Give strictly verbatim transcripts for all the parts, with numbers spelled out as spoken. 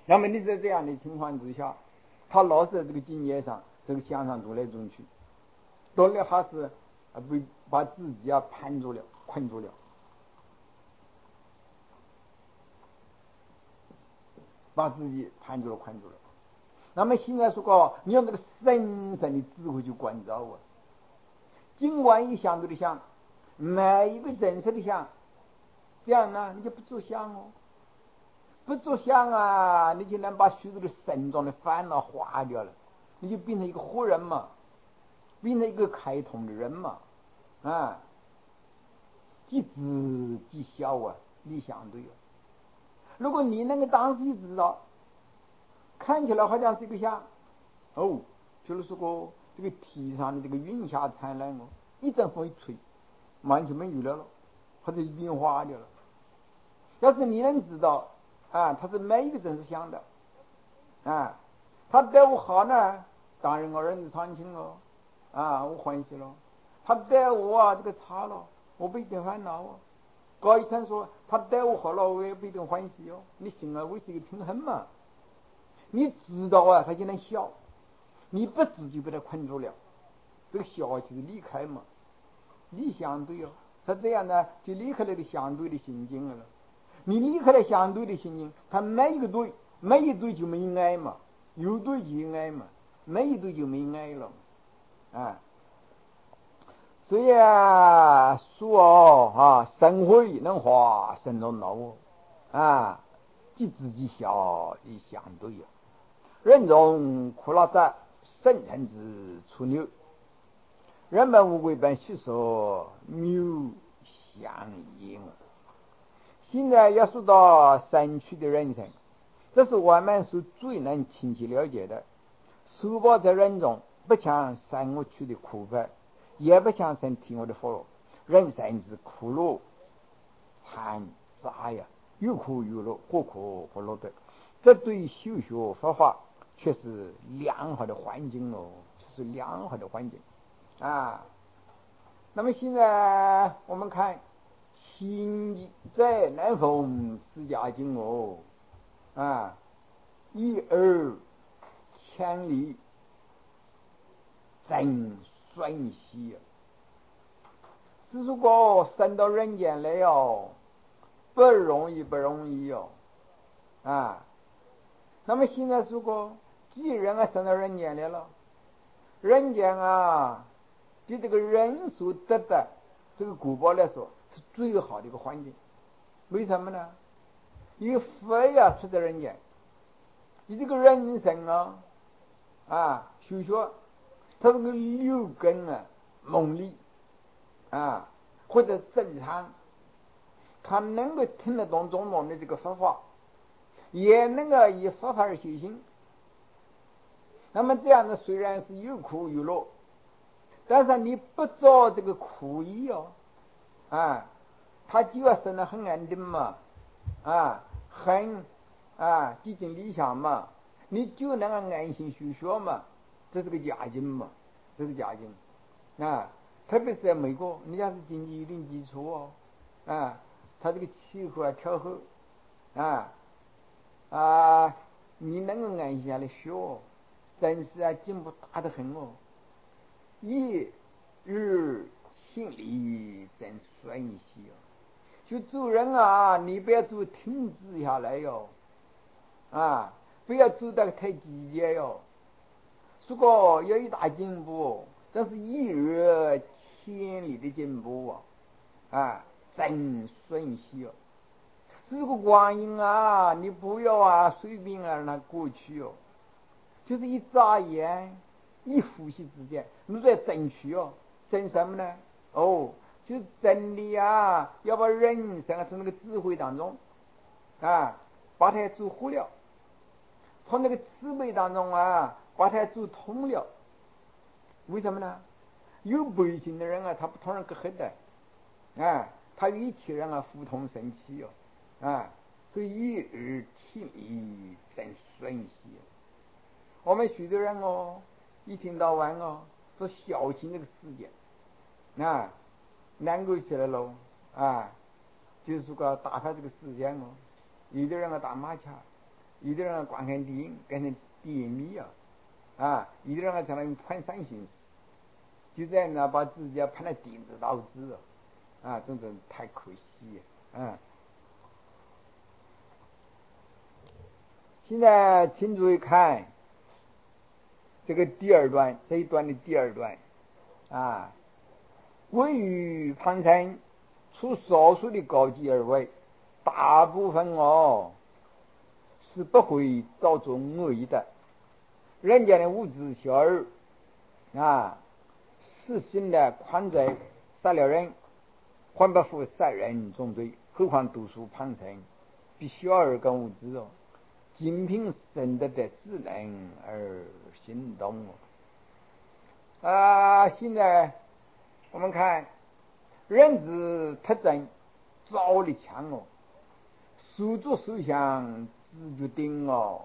那么你在这样的情况之下，他老是在这个境界上，这个向上走来走去，到了还是啊被把自己啊盘住了，困住了，把自己盘住了，困住了。那么现在说过，你用这个深深的智慧去关照啊，尽管一想对的想，每一个真实的想，这样呢，你就不做想哦，不做想啊，你就能把许多的深重的烦恼化掉了，你就变成一个活人嘛，变成一个开通的人嘛，啊，即知即晓啊，你想对了。如果你能够当时就知道，看起来好像是一个想，哦，就是说过这个天上的这个云霞灿烂哦，一阵风一吹，完全没有了了，或者云化掉了。要是你能知道啊，他是每一个人是想的啊，他对我好呢，当然我人之常情了啊，我欢喜了。他对我啊这个差了，我不一定烦恼哦。高一层说他对我好了，我也不一定欢喜哦。你心啊维持一个平衡嘛，你知道啊，他就能笑；你不知就被他困住了，这个笑就是离开嘛，你相对哦，他这样呢就离开了个相对的心境了。你离开了相对的心境，他每一个对，每一对就没爱嘛，有对就有爱嘛，没一对就没爱了啊。所以啊，说哦啊，生慧能化生中恼哦啊，即知即晓以相对啊。人中苦恼者，圣臣之出牛。人本无归本，虚说谬相应。现在要说到神趣的人生，这是我们所最能亲切了解的。受报在人中，不像三恶趣的苦悲，也不像生天我的福乐。人生之苦乐惨杂呀，有苦有乐，或苦或乐的。这对修学佛法却是良好的环境哦，这是良好的环境啊。那么现在我们看亲在南风释迦经哦啊，一二千里真瞬息，是如果生到人间来哦，不容易不容易哦啊。那么现在如果既然啊生到人间来了，人间啊对这个人所得的这个果报来说是最好的一个环境。为什么呢？因为佛呀出在人间，你这个人生啊啊修学，他这个六根啊猛力啊或者正常，他能够听得懂中国的这个佛法，也能够以佛法而修行。那么这样的虽然是有苦有乐，但是你不做这个苦役哦啊，他就要生得很安定嘛啊，很啊接近理想嘛，你就能够安心修学嘛，这是个假境嘛，这是假境啊。特别是在美国，你要是经济有点基础哦啊，他这个气候啊调和啊啊，你能够安心下来学哦，真是啊进步大得很哦。一日心里真顺息哦，就做人啊，你不要做停止下来哟啊，不要做得太激烈哟。如果有一大进步，这是一日千里的进步啊啊，真顺息哦。这个光阴啊，你不要啊随便啊让它过去哦，就是一眨眼一呼吸之间，你在争取哦，争什么呢？哦，就真的啊，要把人生从那个智慧当中啊，把它做活了，从那个慈悲当中啊，把它做通了。为什么呢？有悲心的人啊，他不同人隔阂的啊，他与一切人啊互通生气哦啊，所以一日天理真顺息。我们许多人哦，一天到晚哦，是小心这个世界啊，难过起来了啊，就是说打发这个时间哦。有的人啊打麻将有的人观看电影变成电影迷啊，啊，有的人常常攀山行，就这样呢把自己攀得顶子倒置啊，真的太可惜啊。现在请注意看这个第二段，这一段的第二段啊，归于旁生，除少数的高级而外，大部分哦是不会造作恶意的。人家的无知小儿啊，实行的宽罪，杀了人，还不负杀人重罪，何况读书旁生，比小儿更无知哦。仅凭神德的智能而行动啊！现在我们看人之特征，照力强哦，手足手相自决定哦。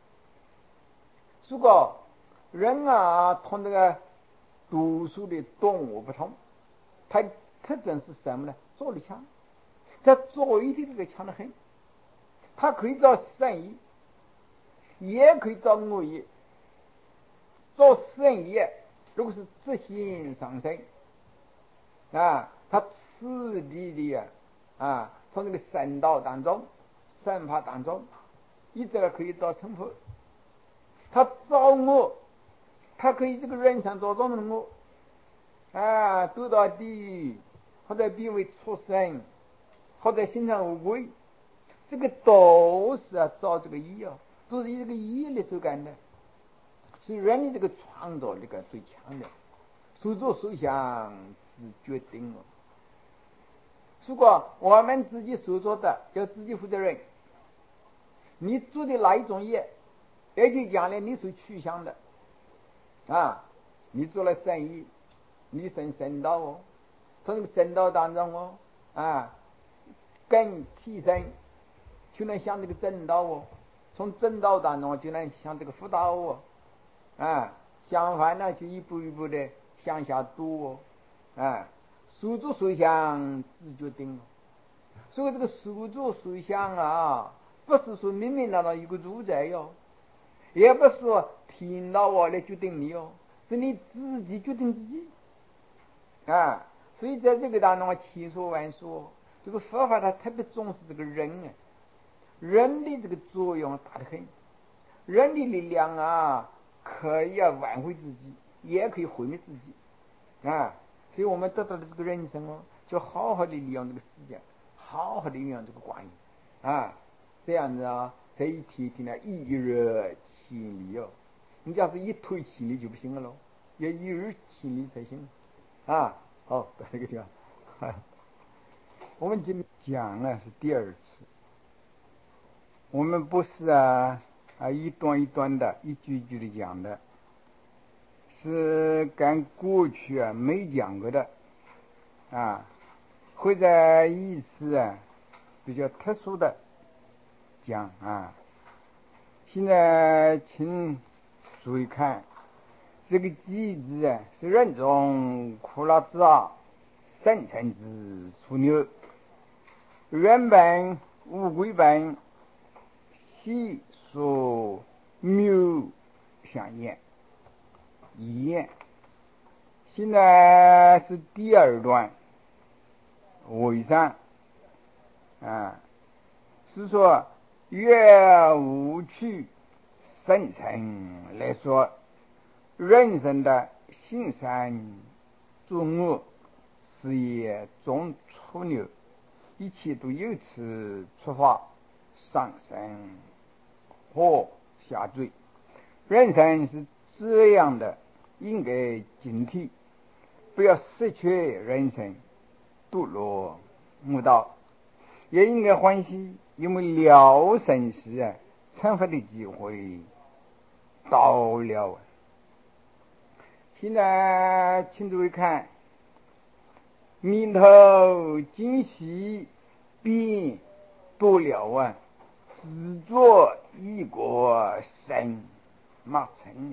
如果人啊同这个读书的动物不同，它的特征是什么呢？照力强，它照一的这个强得很，它可以照善意，也可以造恶业。造善业如果是自信上升啊，他次第的啊从这个圣道当中圣法当中一直可以到成佛。他造恶，他可以这个人想造作的恶啊，堕到地狱，或者变为畜生，或者形成乌龟，这个都是啊造这个业啊，都是以这个业力所干的。所以人的这个创造力个最强的，所作所想是决定了。如果我们自己所做的要自己负责任，你做的哪一种业，也就将来你所趋向的啊。你做了善意，你生圣道哦，从这个圣道当中哦啊，更提升就能向这个正道哦，从正道当中就能向这个福道哦。啊，相反呢，就一步一步的向下堕哦，啊，所作所想自决定。所以这个所作所想啊，不是说明明当中有个主宰哟，也不是说听到我来决定你哦，是你自己决定自己啊。所以在这个当中啊，千说万说，这个佛法它特别重视这个人啊，人的这个作用大得很，人的力量啊。可以啊挽回自己，也可以毁灭自己啊！所以我们得到的这个人生哦，就好好的利用这个时间，好好的利用这个光阴啊，这样子啊，这一天一天呢，一日千里哦。你要是一推千里就不行了喽，要一日千里才行啊！好，到这个地方，我们今天讲了是第二次，我们不是啊。啊，一段一段的，一句一句的讲的，是跟过去啊没讲过的啊，会在一次啊比较特殊的讲啊。现在请注意看这个“鸡”字啊，是人中苦辣之啊，生辰之处牛，原本乌龟本，细属谬相厌一厌。现在是第二段尾上啊，是说越无趣深层来说，人生的行善作恶，事业中出牛，一切都由此出发，上升或下坠。人生是这样的，应该警惕，不要失去人生，堕落恶道。也应该欢喜，因为了生时啊，成佛的机会到了。现在请注意看，名头今夕便多了啊，只作一国生马成。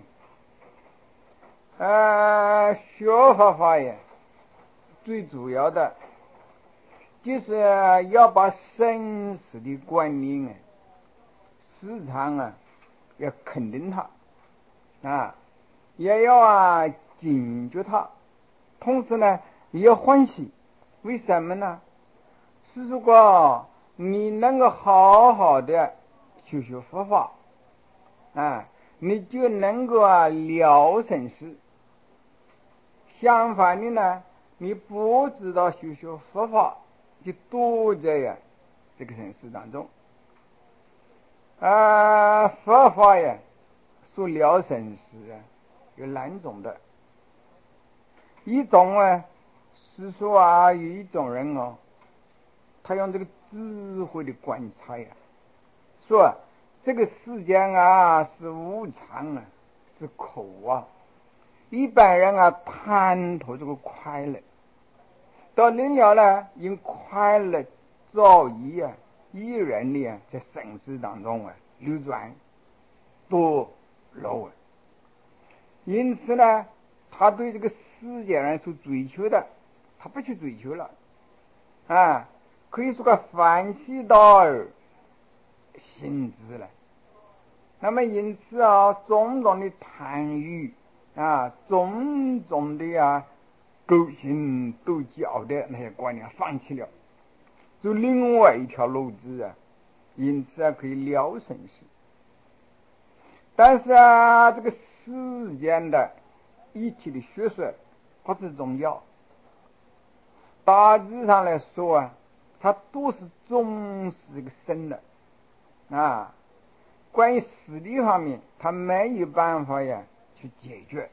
呃，学佛法呀，最主要的就是要把生死的观念啊， 时常啊要肯定它啊，也要啊警觉它，同时呢也要欢喜。为什么呢？是如果你能够好好的修修佛法啊，你就能够啊了生死。相反的呢，你不知道修修佛法，就躲在呀这个生死当中。啊，佛法呀，说了生死啊，有两种的。一种啊，是说啊，有一种人哦，他用这个智慧的观察呀，说这个世间啊是无常啊，是苦啊。一般人啊贪图这个快乐，到临了呢，因快乐造业啊，依然的啊，在生死当中啊流转堕落啊。因此呢，他对这个世界上所追求的，他不去追求了啊，可以说个反其道而行之了。那么因此啊，种种的贪欲啊，种种的啊勾心斗角的那些观念放弃了，走另外一条路子啊，因此啊可以了生死。但是啊，这个世间的一切的学说不是宗教，大致上来说啊，它都是重视这个生的啊。关于死的方面，它没有办法呀去解决。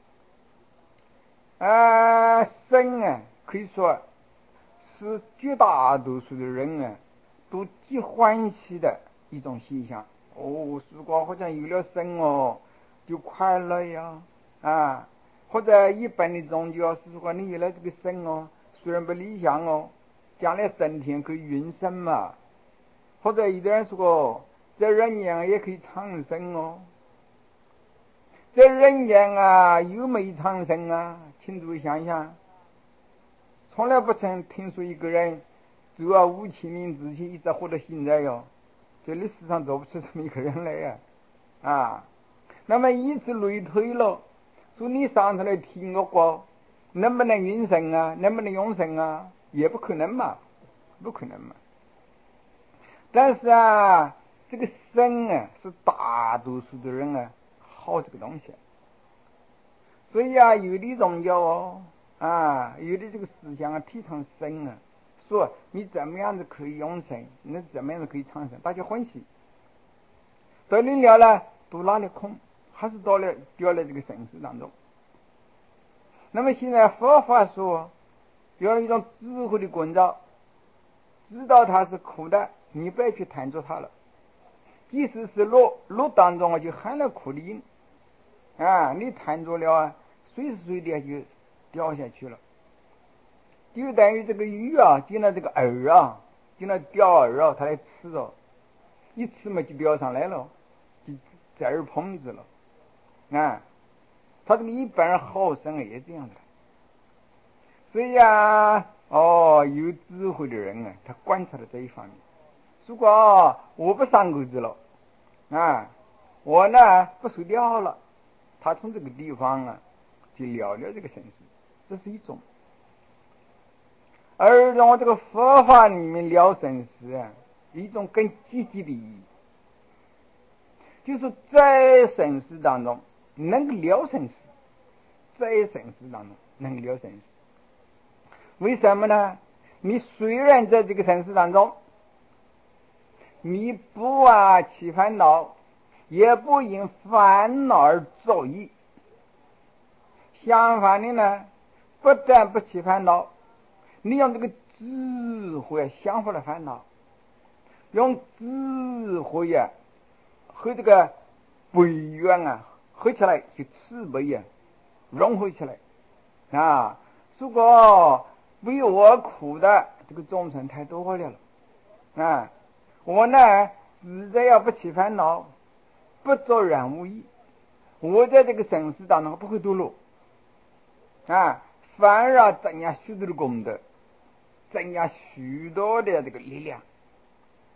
啊，生啊，可以说是绝大多数的人啊都极欢喜的一种现象。哦，如果好像有了生哦，就快乐呀啊！或者一般的宗教是说，你有了这个生哦，虽然不理想哦，将来升天可以云生嘛。或者有的人说，在人间也可以长生哦。在人间啊，有没有长生啊？请诸位想想，从来不曾听说一个人走啊五千年之前一直活到现在哟，这历史上找不出这么一个人来呀啊！啊，那么以此类推了，说你上头来听我过，能不能永生啊？能不能永生啊？也不可能嘛，不可能嘛。但是啊，这个生啊，是大多数的人啊好这个东西。所以啊，有的宗教哦，啊，有的这个思想啊，提倡生啊，说你怎么样子可以永生，你怎么样子可以长生，大家欢喜。到临了呢，都拉了空，还是到了掉了这个生死当中。那么现在佛法说，要一种智慧的关照，知道它是苦的，你不要去贪着它了。即使是路路当中啊，就含了苦的因啊，你贪着了啊，随时随地就掉下去了。就等于这个鱼啊，进了这个饵啊，进了钓饵啊，它来吃哦，一吃嘛就钓上来了，就在饵碰子了啊。他这个一般人好生啊也这样的。所以啊，哦，有智慧的人啊，他观察了这一方面。如果、哦、我不上钩子了啊，我呢不受钓了，他从这个地方啊就了了这个生死，这是一种。而从这个佛法里面了生死啊，一种更积极的意义，就是在生死当中能够了生死，在生死当中能够了生死。为什么呢？你虽然在这个生死当中，你不啊起烦恼，也不因烦恼而造业。相反的呢，不但不起烦恼，你用这个智慧降服了烦恼，用智慧呀、啊、和这个悲怨啊合起来，就慈悲呀、啊、融合起来啊。如果为我苦的这个众生太多了了啊，我呢自在要不起烦恼，不做染污业，我在这个生死当中不会堕落啊，反而啊增加许多的功德，增加许多的这个力量。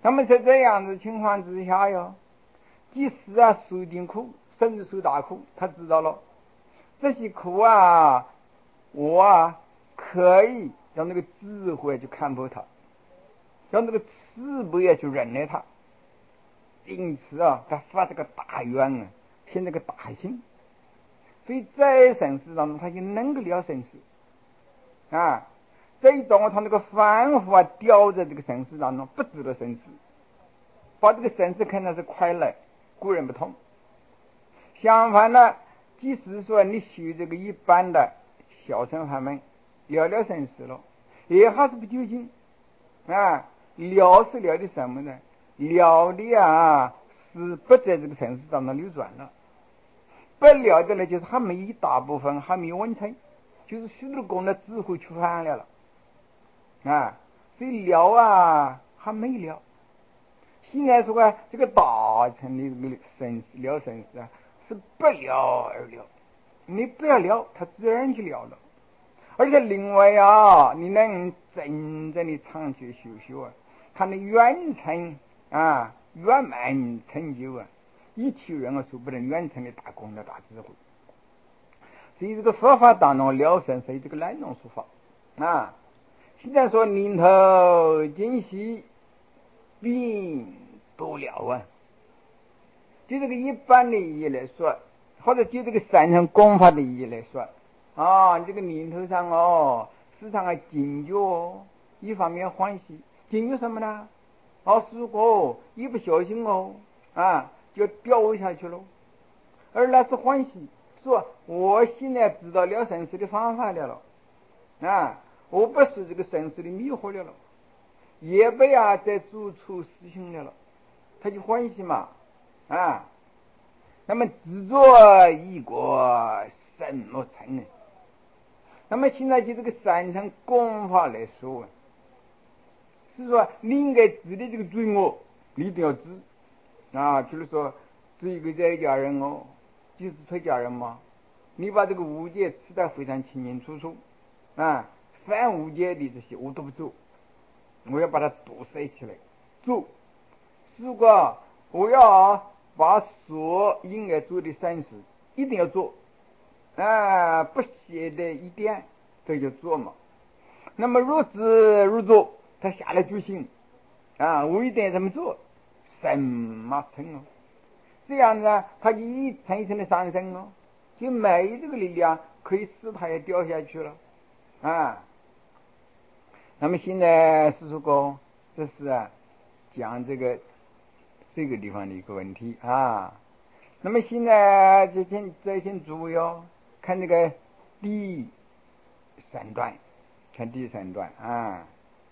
那么在这样子情况之下哟，即使啊受一定苦，甚至受大苦，他知道了这些苦啊，我啊可以用那个智慧去看破它，用这个慈悲去忍耐它。因此啊，他发这个大愿啊，现这个大心，所以在生死当中，他就能够了生死啊。这一种他那个反复啊掉在这个生死当中，不值得生死，把这个生死看成是快乐，故人不同。相反呢，即使说你修这个一般的小乘法门，了了生死了，也还是不究竟啊。了是了的什么呢？了的啊是不在这个生死当中流转了，不了的呢就是还没一大部分还没有完成，就是许多功德智慧去反了了啊，所以了啊还没了。现在说啊，这个大乘的这个生死了生死啊，是不了而了，你不要了，它自然就了了。而且另外啊，你能真正的长期修修啊，它的远程啊圆满成就啊，一切人啊说不能远程的大功德大智慧。所以这个佛法当中了生死这个两种说法啊。现在说临头今夕并多了啊，就这个一般的意义来说，或者就这个三乘功法的意义来说啊，这个临头上哦，时常啊警觉哦，一方面欢喜，警觉什么呢？哦，如果一不小心哦啊，就掉下去了。而那是欢喜，说我现在知道了生死的方法了了啊，我不是这个生死的迷惑了了，也不要再做出事情来了，他就欢喜嘛啊。那么执着一国什么成呢？那么现在就这个三乘功法来说，是说你应该知的这个罪恶，你一定要知啊。比如说，做一个在家人哦，就是出家人嘛，你把这个五戒吃得非常清清楚楚啊，反五戒的这些我都不做，我要把它堵塞起来做。如果我要把所应该做的善事一定要做啊，不懈的一点，这就做嘛。那么如知如做，他下了决心啊，我一定要这么做，什么成哦？这样子他就一层一层的上升哦，就没这个力量可以使他也掉下去了啊。那么现在是说这是啊讲这个这个地方的一个问题啊。那么现在这先这先注意哦，看这个第三段，看第三段啊。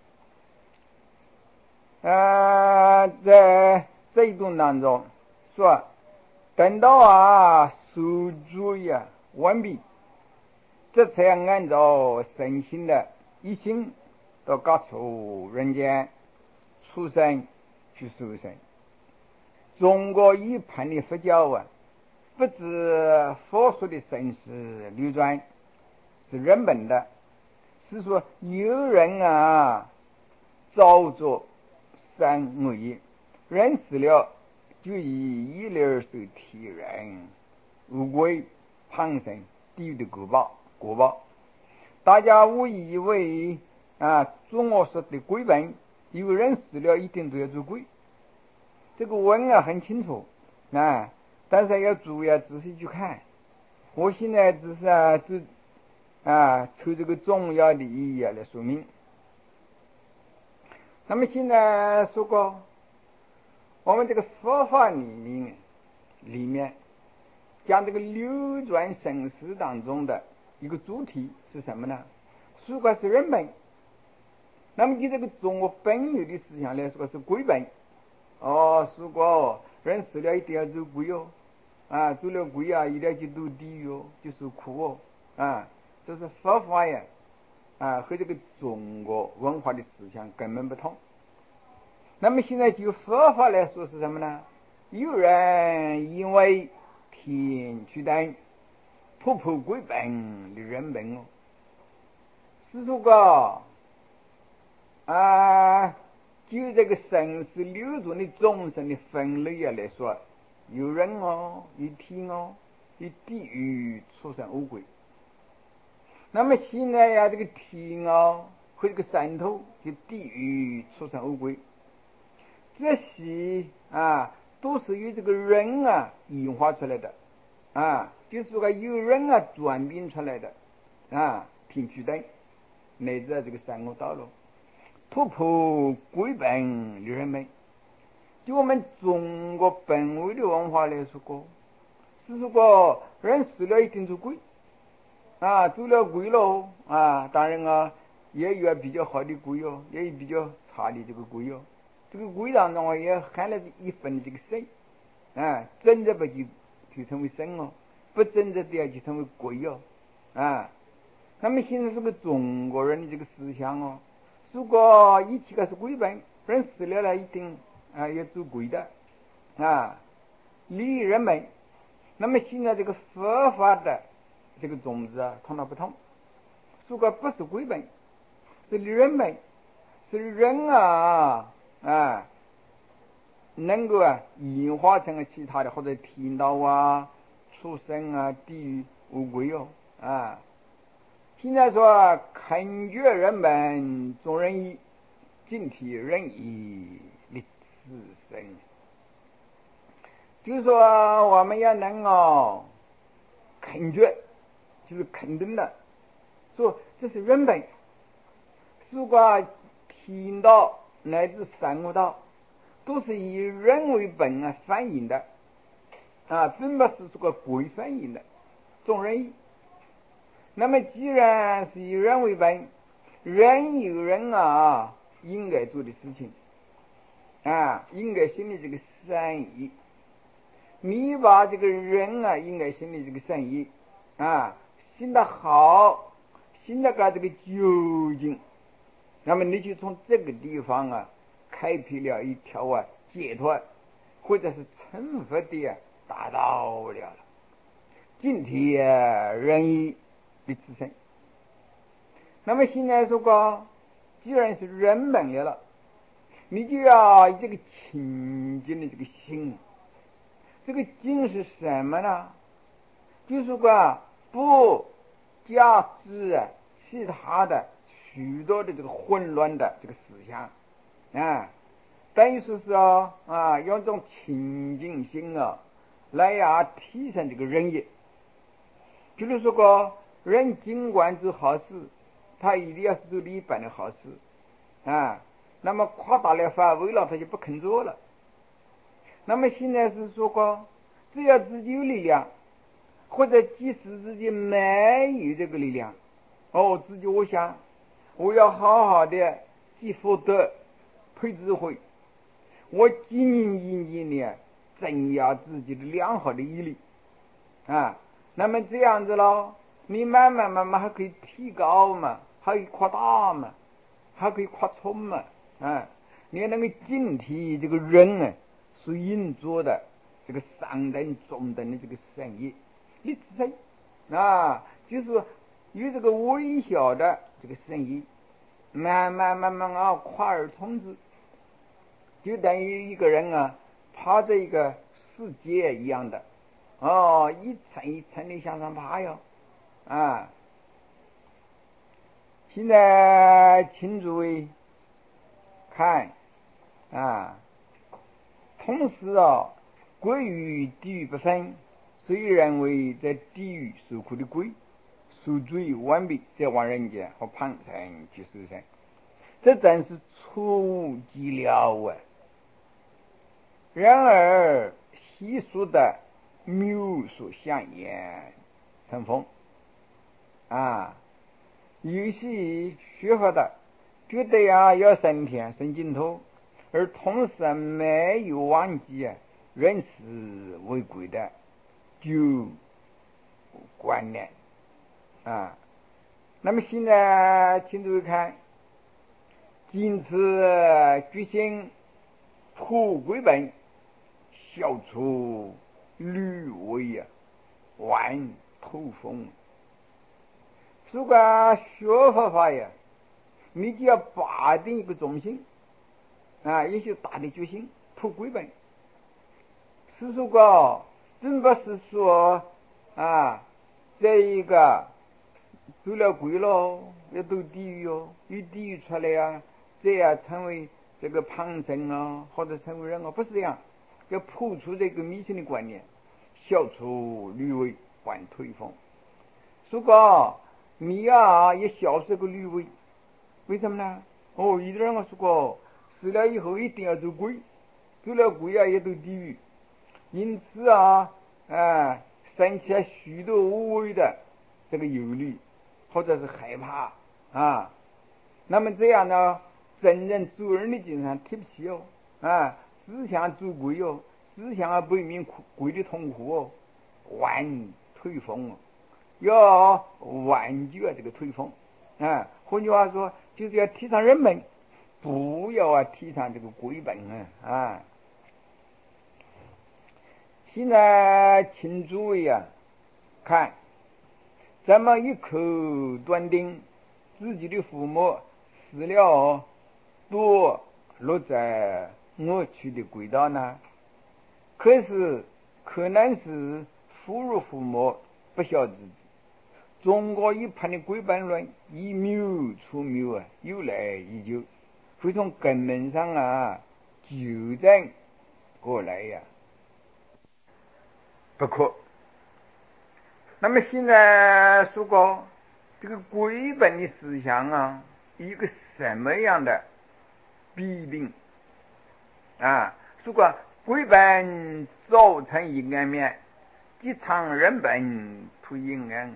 呃，在这一段当中说，等到啊受主呀完毕，这才按照身心的一心到各处人间出生去受生。中国一般的佛教啊，不知佛说的生死流转是人本的，是说有人啊造作三恶业，人死了就以一类受体人无归旁生地狱的果报果报。大家误以为啊中国说的归本，有人死了一定都要做归，这个文啊很清楚啊，但是要注意啊仔细去看。我现在只是啊只啊抽这个重要的意义啊来说明。那么现在说过，我们这个佛法里面里面讲这个流转生死当中的一个主题是什么呢？如果是人本，那么就这个中国本有的思想来说是归本哦。如果人死了一定要走归哦啊，走了归啊一定要去堕地狱哦，就受苦哦啊。这是佛法呀啊，和这个中国文化的思想根本不同。那么现在就佛法来说是什么呢？有人因为天驱等突破归本的人本哦，是说个啊就这个生死流转的众生的分类啊来说，有人哦，有天哦，有地狱、畜生、乌龟。那么现在呀，这个天哦和这个山头，就地狱、畜生、乌龟，这些啊都是由这个人啊演化出来的啊，就是说有人啊转变出来的啊，天衢灯乃至这个三恶道路，突破归本的人们。就我们中国本位的文化来说过，是如果人死了一定是鬼啊，走了鬼喽啊，当然啊也有比较好的鬼哦，也有比较差的这个鬼哦。这个鬼当中啊也含了一份这个神啊，真的不就就成为神哦，不真的的就成为鬼哦啊。那么现在这个中国人的这个思想哦，如果一起个是鬼本，人死了了一定啊要走鬼的啊，利益人们。那么现在这个佛法的这个宗旨啊，同它不同。如果不是鬼本，是人本，是人啊啊，能够啊演化成其他的或者天道啊、畜生啊、地狱、乌龟哦啊。现在说肯觉人们众人义，尽体人义立自身，就是说我们要能哦肯觉，就是肯定的说这是人本。如果天道乃至三恶道都是以人为本啊反映的啊，并不是这个鬼反映的众人义。那么既然是以人为本，人有人啊应该做的事情啊，应该心里这个善意，你把这个人啊应该心里这个善意啊心的好，心的个这个究竟，那么你就从这个地方啊开辟了一条啊解脱或者是成佛的啊大道了，尽体人义的自身。那么现在说过，既然是人本来了，你就要这个清净的这个心，这个净是什么呢？就是说不加之其他的许多的这个混乱的这个思想啊，等于说是啊啊，用这种清净心啊来呀提升这个人业。就是说过，人尽管做好事，他一定要是做一般的好事啊，那么夸大了范围了，他就不肯做了。那么现在是说过，只要自己有力量，或者即使自己没有这个力量，哦，自己我想我要好好的积福德、培智慧，我经营经营的增压自己的良好的毅力啊，那么这样子咯，你慢慢慢慢还可以提高嘛，还可以扩大嘛，还可以扩充嘛啊，你那个警惕这个人呢所运作的这个上等中等的这个生意，你自身啊，就是有这个微小的这个生意，慢慢慢慢啊扩而充之，就等于一个人啊爬着一个世界一样的哦，一层一层的向上爬哟啊！现在请诸位看啊，同时啊，鬼与地狱不分，虽认为在地狱受苦的鬼，受罪完毕再往人间和旁生去受生，这真是错误极了啊！然而习俗的谬说相言成风啊，有些学佛的觉得呀要升天升净土，而同时没有忘记啊人死为鬼的旧观念啊。那么现在请诸位看，今次决心破鬼本，消除吕为啊万头风。如果学佛法呀，你就要把定一个中心啊，也就大的决心图归本。是说个，并不是说啊，这一个走了鬼了要走地狱哦，有地狱出来啊，这样成为这个旁生啊，或者成为人啊，不是这样。要破除这个迷信的观念，消除驴尾，还推风。如果你啊也消除这个驴尾，为什么呢？哦，有的人我说过，死了以后一定要走鬼，走了鬼啊也走地狱。因此啊，啊，生起了许多无谓的这个忧虑，或者是害怕啊。那么这样呢，真正做人的精神提不起哦，啊，只想做鬼哦，只想要避免鬼的痛苦哦，挽推风哦，要挽救这个推风啊。换句话说，就是要提倡人们不要啊提倡这个鬼本啊啊。现在请诸位啊，看，咱们一口断定自己的父母死了都落在恶趣的轨道呢？可是可能是侮辱父母，不孝之子。中国一派的归本论以谬出谬啊，由来已久，会从根本上啊纠正过来呀、啊。不可。那么现在说过这个归本的思想啊，一个什么样的弊病啊？说过归本造成阴暗面，即常人本图阴暗。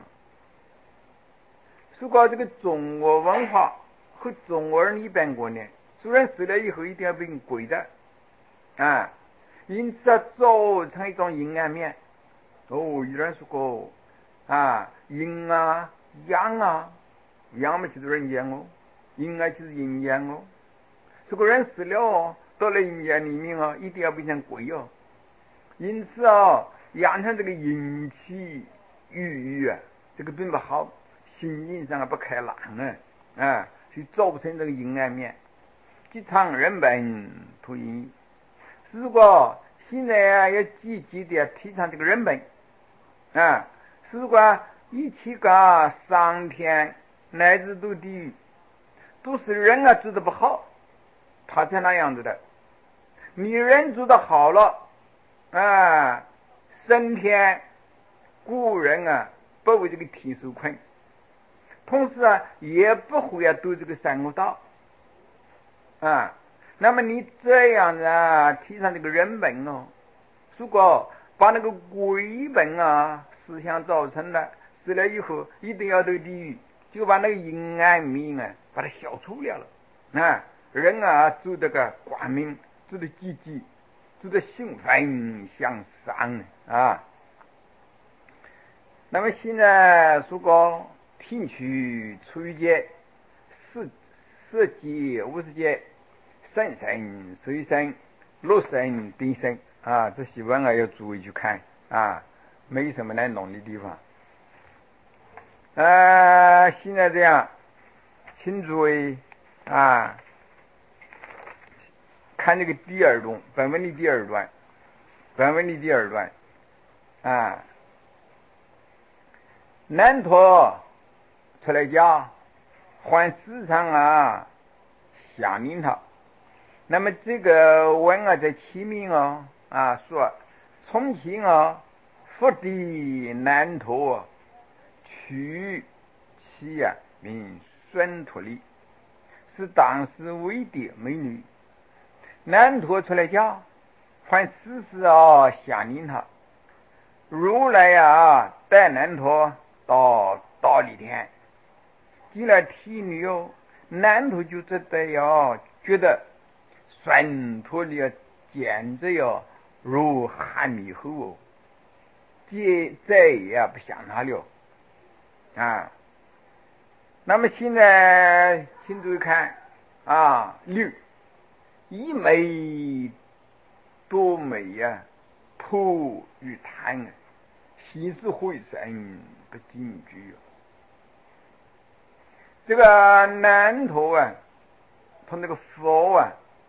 说过这个中国文化和中国人一般观念，虽然死了以后一定要被归的啊，因此啊造成一种阴暗面。哦，有人说过啊，阴啊阳啊，阳嘛就是人间哦，阴啊就是阴间哦。这个人死了哦，到了阴间里面哦，一定要变成鬼哦。因此哦，养成这个阴气郁郁啊，这个并不好，心境上不开朗啊，啊，就造成这个阴暗面。即常人本图阴。如果现在啊要积极的提倡这个人本啊，如果一起个上天乃至都地狱，都是人啊做的不好，他才那样子的。你人做的好了啊，升天故人啊不为这个天受困，同时啊也不会啊对这个三恶道啊。那么你这样子啊提倡这个人本哦，如果把那个鬼本啊思想造成了，死了以后一定要到地狱，就把那个阴暗面啊把它消除了了啊。人啊做这个光明，做的积极，做的兴奋向上啊。那么现在说过听取出于界四四界五十界生生随生六生定生啊，这希望啊要注意去看啊，没什么难弄的地方。呃，现在这样，请诸位啊看这个第二段，本文的第二段，本文的第二段啊，南陀出来家，还时常啊想念他。那么这个文啊在前面啊啊说，从前啊福地南陀娶妻啊名孙陀利，是当时唯的美女。南陀出来家，还时时啊想念他。如来啊带南陀到大理天，进了梯女哦，南陀就觉得要觉得孙陀利简直要如汗猕猴哦，再再也不想他了啊。那么现在请注意看啊，六一美多美呀、啊，破与贪啊，心是会神不惊惧。这个南陀啊，他那个佛啊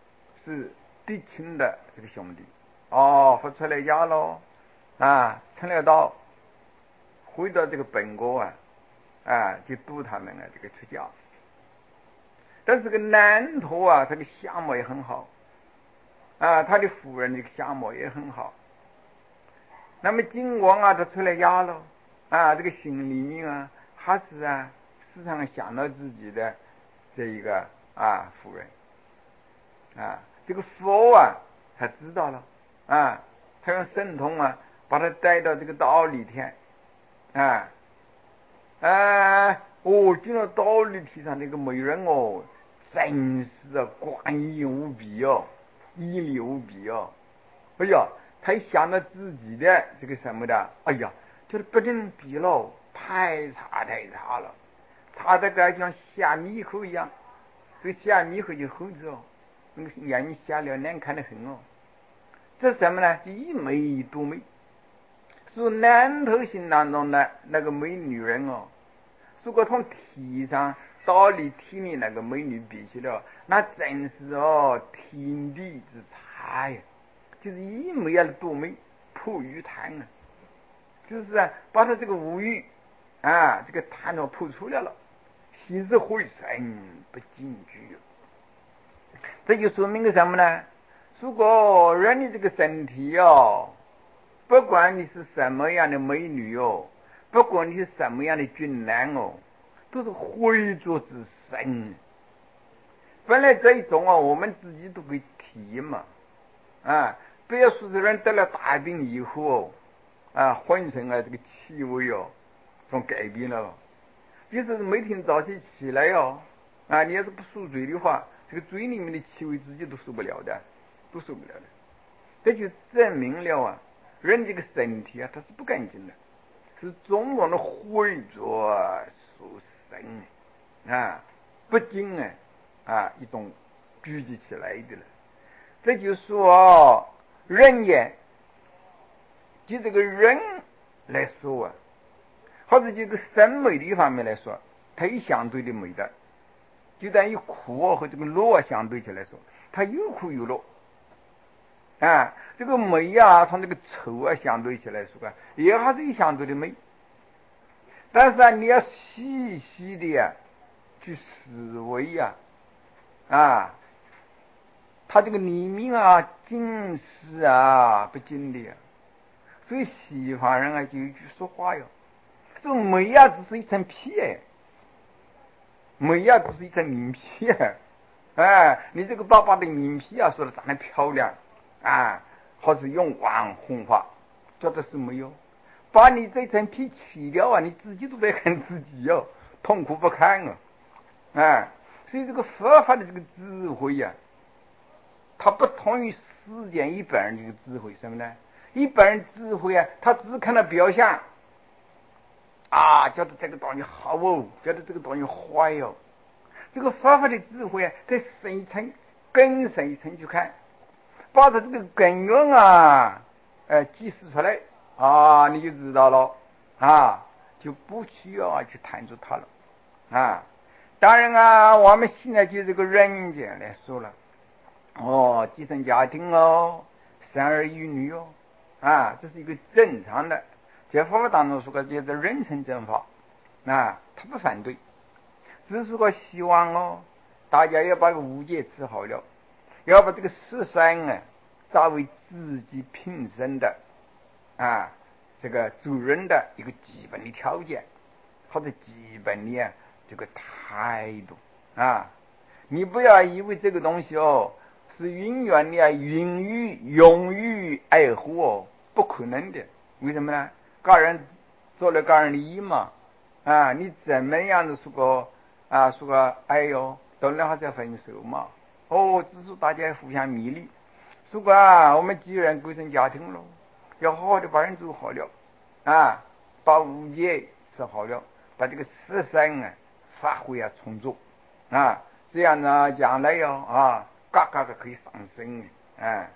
是嫡亲的这个兄弟，哦，或出来家喽，啊，成了道，回到这个本国啊，啊，就督他们啊这个出家。但是这个男头啊，他的相貌也很好，啊，他的夫人这个相貌也很好。那么金光啊，他出来家了，啊，这个心里面啊，还是啊，时常想到自己的这一个啊夫人，啊，这个佛啊，他知道了，啊，他用神通啊，把他带到这个道里天，啊，啊，哦，进了道里天上那个美人哦，真是啊，观音无比哦，屹立无比哦，哎呀。他一想到自己的这个什么的，哎呀，就是不能比了，太差太差了，差的个像虾米口一样，这个虾米口就猴子哦，那个眼睛瞎了，难看得很哦。这是什么呢？就一美多美，是南头心当中的那个美女人哦。如果从体上道理体里那个美女比起来，那真是哦天地之差呀。就是一美啊多美，破玉坛啊，就是啊，把他这个无欲啊，这个坛哦破出来了，心是回神不进去。这就说明个什么呢？如果人的这个身体哦，不管你是什么样的美女哦，不管你是什么样的俊男哦，都是灰浊之身。本来这一种哦，我们自己都可以提嘛，啊。不要说是人得了大病以后哦，啊，浑身啊这个气味哦，总改变了。就是每天早起起来哦，啊，你要是不漱嘴的话，这个嘴里面的气味自己都受不了的，都受不了的。这就证明了啊，人这个身体啊，它是不干净的，是种种的灰浊所生啊，不净啊啊一种聚集起来的了。这就说。人也，就这个人来说啊，或者这个审美的一方面来说，它有相对的美的，就等于苦和这个乐相对起来说，它有苦有乐啊。这个美啊，从这个丑啊相对起来说啊，也还是有相对的美。但是啊，你要细细的啊去思维啊啊。他这个里面啊，尽是啊不尽的啊，所以西方人啊就有句说话哟，说美啊只是一层皮哎，美啊只是一层面皮哎，哎，你这个薄薄的面皮啊，说的长得漂亮啊，或是用网红话，觉得是没有，把你这层皮去掉啊，你自己都在看自己哦，痛苦不堪啊，哎，所以这个佛法的这个智慧呀、啊。他不同于世间一般人这个智慧，什么呢？一般人智慧啊，他只看到表象啊，觉得这个东西好哦，觉得这个东西坏哦。这个佛法的智慧啊，在深一层、更深一层去看，把它这个根源啊，呃，揭示出来啊，你就知道了啊，就不需要去探究它了啊。当然啊，我们现在就这个人间来说了。哦，继承家庭哦，生儿育女哦，啊，这是一个正常的。在佛法当中说个叫做人成正法，啊，他不反对，只是说希望哦，大家要把个五戒吃好了，要把这个十善啊，作为自己平生的啊这个做人的一个基本的条件，或者基本的这个态度啊，你不要以为这个东西哦。是永远的永于永于爱护哦，不可能的。为什么呢？个人做了个人的义嘛，啊，你怎么样的说个啊说个哎呦，当然还是要分手嘛。哦，只是大家互相勉励。说个啊，我们既然构成家庭了，要好好的把人做好了啊，把五戒吃好了，把这个十善啊发挥啊充足啊，这样呢将来哟啊。嘎嘎的可以上升啊！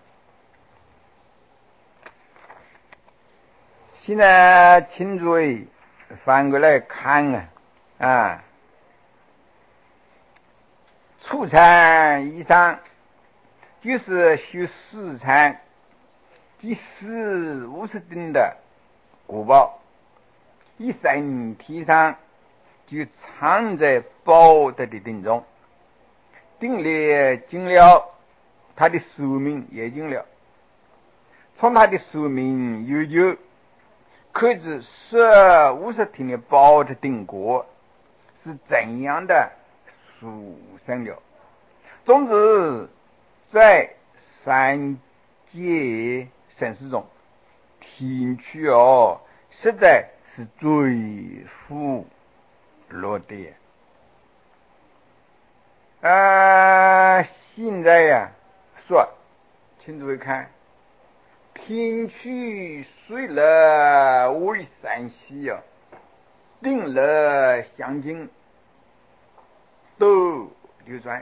现在请诸位翻过来看啊啊！初禅以上， 就是修四禅第四五十定的果报，以身体上就藏在宝德的定中，定力尽了，他的寿命也尽了。从他的寿命悠久，可知这五十天的宝德定果是怎样的殊胜了。总之，在三界生死中，听取哦，实在是最富乐的。啊，现在呀，说，请诸位看，听取随了为三喜呀，定了相近，都流转。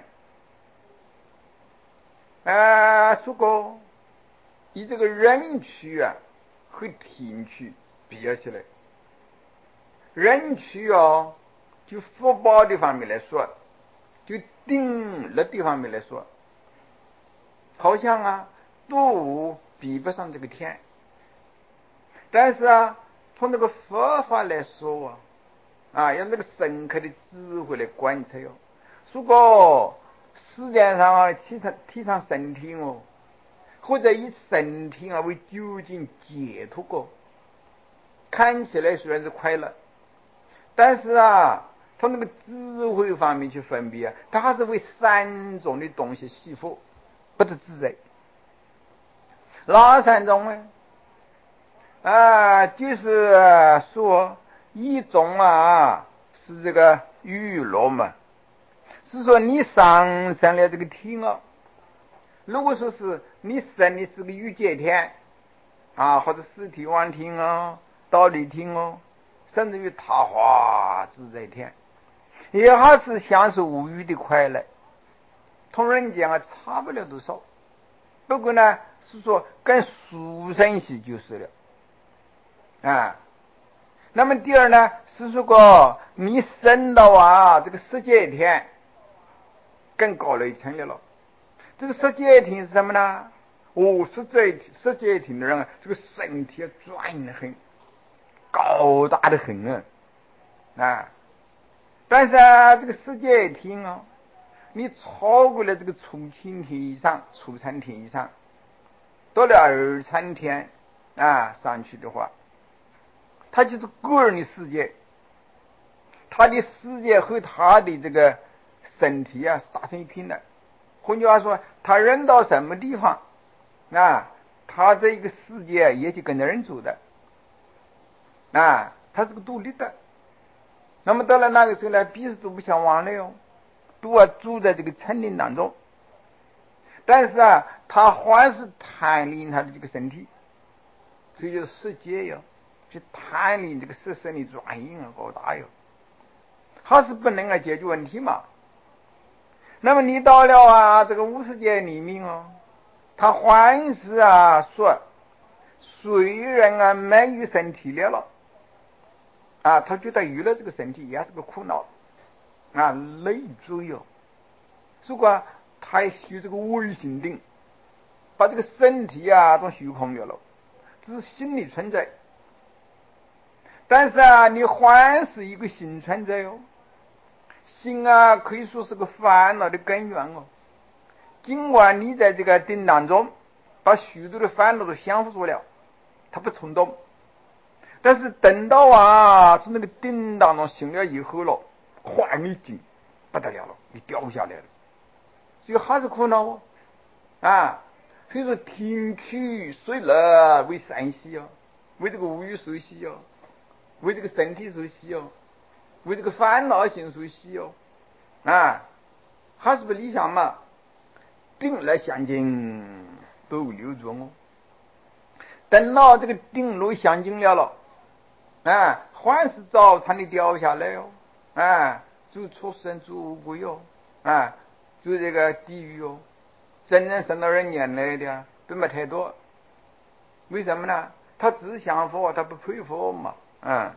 啊，说过，以这个人区啊和听取比较起来，人区哦，就福报的方面来说，就定了的方面来说，好像啊都比不上这个天。但是啊，从这个佛法来说啊，啊，用这个深刻的智慧来观察哟。如果世界上啊提倡提倡身体哦，或者以身体啊为究竟解脱过，看起来虽然是快乐，但是啊，从那个智慧方面去分别啊，它还是为三种的东西系缚，不得自在。哪三种呢？啊，就是说一种啊是这个娱乐嘛，是说你上升了这个天哦。如果说是你升的是个欲界天啊，或者四体王天哦、倒立天哦，甚至于桃花自在天，也还是享受无欲的快乐，同人间啊差不了多少。不过呢，是说更殊胜些就是了啊。那么第二呢，是说过你升到啊这个世界天更高了一层了。这个世界天是什么呢？哦，世界世界天的人啊，这个身体转得很，高大的很啊啊！但是啊，这个世界天啊，你超过了这个初晴天以上、初参天以上，到了二参天啊上去的话，他就是个人的世界，他的世界和他的这个身体啊是打成一片的。换句话说，他人到什么地方啊，他这一个世界也就跟着人走的啊，他是个独立的。那么到了那个时候呢，彼此都不相往来哦，都要住在这个丛林当中。但是啊，他还是贪恋他的这个身体，所以就是世界哟，去贪恋这个色身的转移啊，高大哟，还是不能啊解决问题嘛。那么你到了啊这个五世界里面哦，他还是啊说，虽然啊没有身体了了啊，他觉得有了这个身体也是个苦恼啊，累赘哟。如果他修这个唯心定，把这个身体啊都虚空掉了，只是心理存在。但是啊，你还是一个心存在哟。心啊，可以说是个烦恼的根源哦。尽管你在这个定当中把许多的烦恼都降服住了，它不冲动，但是等到啊从那个定当中醒了以后了，换你紧不得了了，你掉下来了，所以还是苦恼哦啊。所以说听取随乐为三喜哦，为这个无欲所喜哦，为这个身体所喜哦，为这个烦恼心所喜哦啊，还是不理想嘛。定了相近都留住哦，等到这个定路相近了了啊，还是照常的掉下来哦啊，做畜生做乌龟哦啊，做这个地狱哦，真正生到人间来的并没太多。为什么呢？他只想佛，他不配佛嘛啊。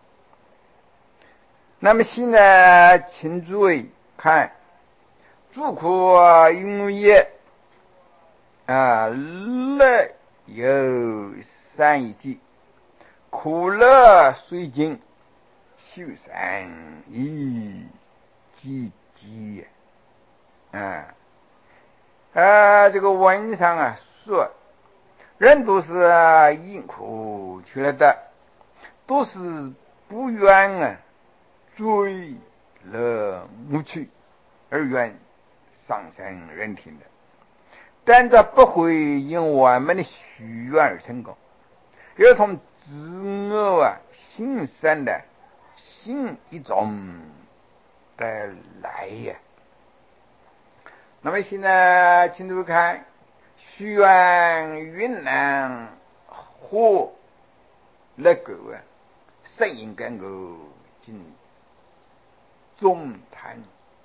那么现在请诸位看诸苦因业啊，乐有三一体，苦乐虽尽，修善亦积极。啊啊，这个文上啊说，人都是因苦去了的，都是不愿啊追乐无趣，而愿上升人天的。但这不会因我们的许愿而成功，要从自我啊心善的心一种的来呀。那么现在请注意看，许愿云南或那个啊，谁应该个进中坛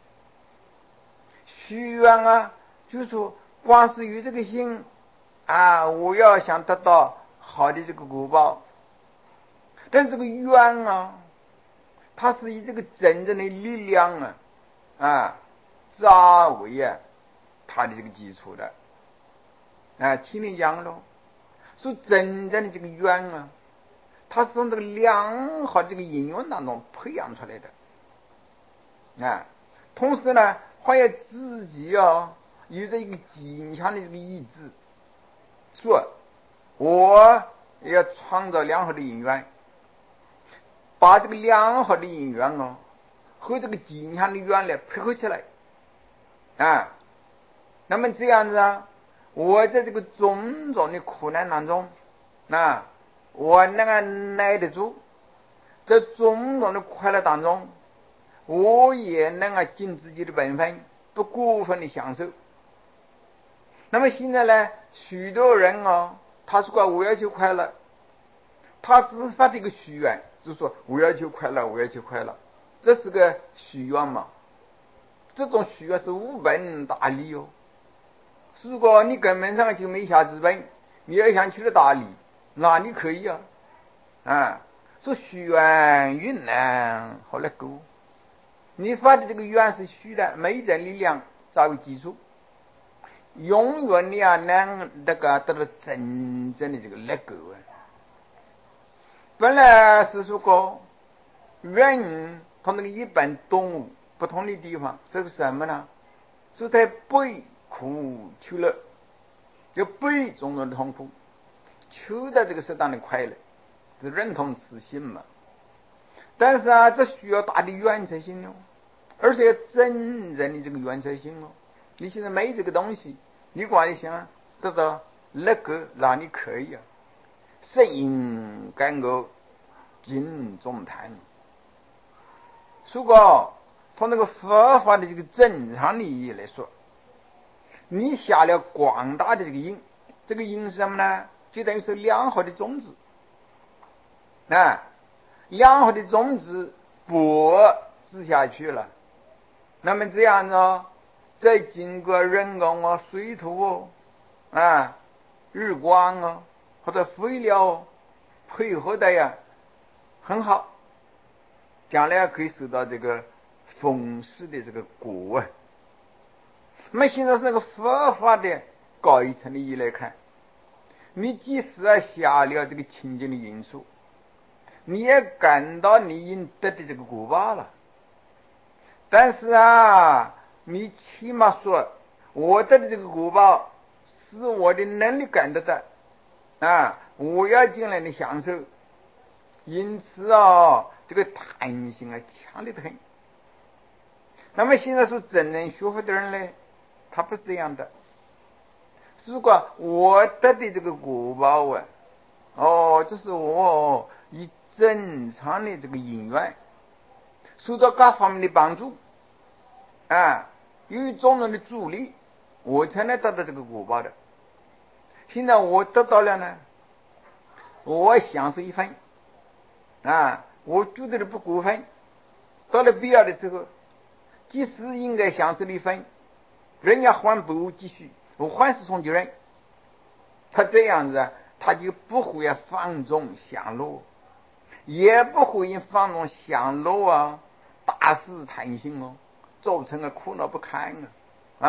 许愿啊，就是说光是有这个心啊，我要想得到好的这个果报，但这个愿啊，它是以这个真正的力量啊啊作为啊它的这个基础的啊。请你讲喽，说真正的这个愿啊，它是从这个良好的这个因缘当中培养出来的啊。同时呢，还要自己啊有着一个坚强的这个意志，说我要创造良好的因缘，把这个良好的因缘啊和这个坚强的愿来配合起来啊。那么这样子啊，我在这个种种的苦难当中，啊，我能够耐得住，在种种的快乐当中，我也能够尽自己的本分，不过分的享受。那么现在呢，许多人啊，他说我要求快乐，他只发这个许愿，就说我要求快乐，我要求快乐，这是个许愿嘛？这种许愿是无本大利哦。如果你根本上就没下资本，你要想去了大利，那你可以啊啊！说许愿云南好了够，你发的这个愿是虚的，没点力量作为基础，永远你要能那个得到真正的这个乐够啊。本来是说过人同那个一般动物不同的地方，这个什么呢？是在悲苦求乐，就悲种种的痛苦，求的这个适当的快乐，是人同此心嘛。但是啊，这需要大的原则性哦，而且真正的这个原则性哦。你现在没这个东西，你光你想得到那个，那你可以啊。谁应该够尽中坛？如果从那个佛法的这个正常的意义来说，你下了广大的这个因，这个因是什么呢？就等于是良好的种子啊，良好的种子播植下去了，那么这样呢，再经过人工啊、水土哦、啊、日光啊或者肥料哦配合的呀很好，将来可以收到这个丰实的这个果啊。那么现在是那个佛法的高一层的意义来看，你即使啊下了这个清净的因素，你也感到你应得的这个果报了。但是啊，你起码说我得的这个果报是我的能力感得的啊，我要将来的享受。因此啊，这个弹性啊强烈的很。那么现在说真正学佛的人呢，他不是这样的。如果我得的这个果报啊，哦，这是我以正常的这个因缘受到各方面的帮助啊，由于种种的助力，我才能得到这个果报的。现在我得到了呢，我享受一分啊，我觉得不过分，到了必要的时候，即使应该享受的一分，人家还不继续，我还是从敌人，他这样子啊，他就不会放纵享乐，也不会因放纵享乐啊大肆贪心哦，造成了苦恼不堪啊啊！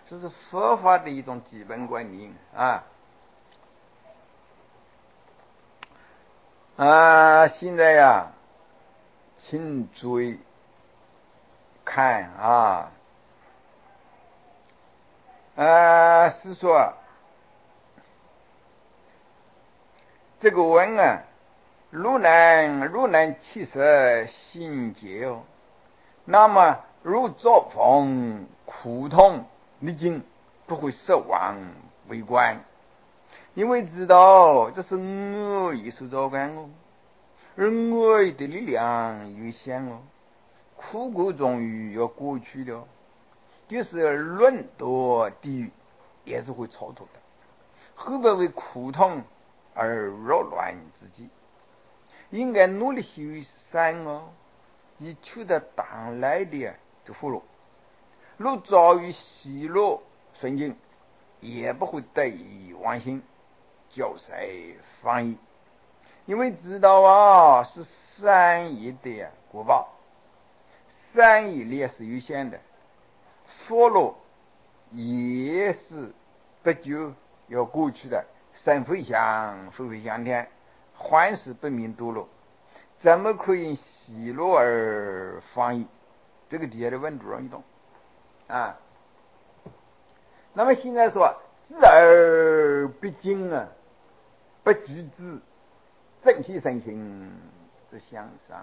这是佛法的一种基本观念啊。啊，现在呀，请注意看啊，啊，是说这个文啊，如能如能其实心结哦，那么如作风苦痛历经，不会设望为观，因为知道这是我艺术作观哦，而我的力量有限哦，苦苦终于要过去了，就是论夺地狱也是会蹉跎的，何不为苦痛而扰乱自己？应该努力修善哦，以取得当来的这福乐。若遭遇喜乐顺境，也不会得意忘形，叫谁防御？因为知道啊，是善业的果报，善业力是有限的，福乐也是不久要过去的，生非想，非非想天，幻世不明堕落，怎么可以喜乐而防御？这个底下的问主容易懂啊。那么现在说知而不精啊，不具知，正气身心之向上。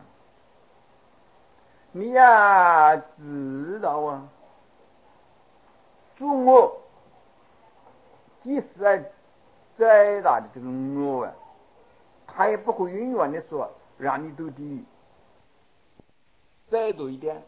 你呀知道啊，诸我即使在再大的这个我啊，他也不会永远的说让你走地狱。再多一点